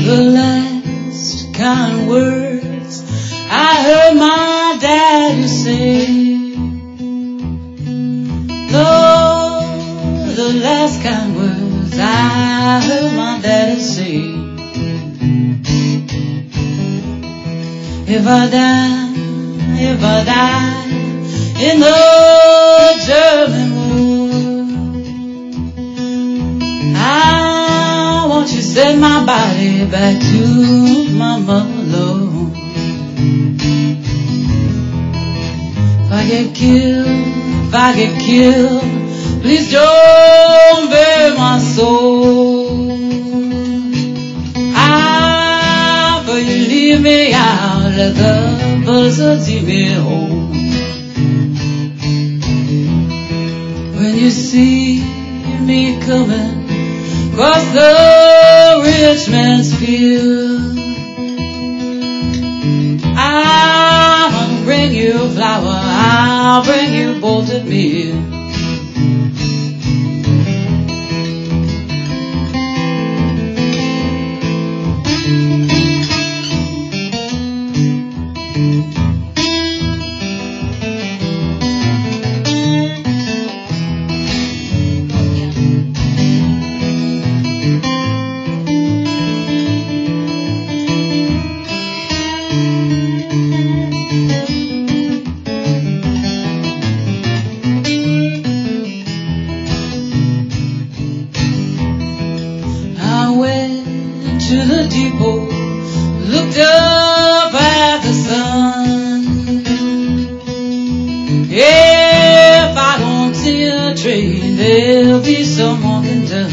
The last kind words I heard my daddy say. Lord, the last kind words I heard my daddy say. If I die in the German war, I want you to send my body back to my mother, Lord. If I get killed, please don't bury my soul. For you leave me out, let the buzzards eat me home. When you see me coming across the rich man's field, I'll bring you a flower, I'll bring you bolted meal. Looked up at the sun. If I don't see a train, there'll be some walking done.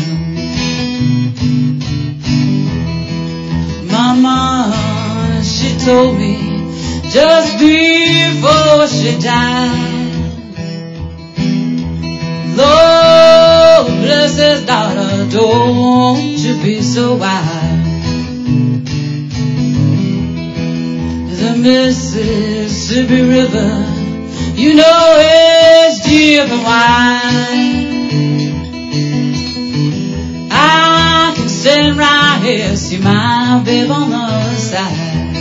Mama, she told me just before she died, Lord bless his daughter, don't you be so wide. The Mississippi River, you know it's deep and wide. I can stand right here, see my babe on the other side.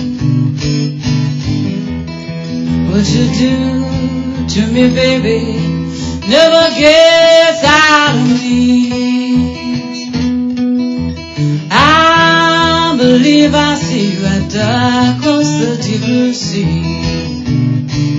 What you do to me, baby, never gets out of me. I believe I see you right across the deep blue sea.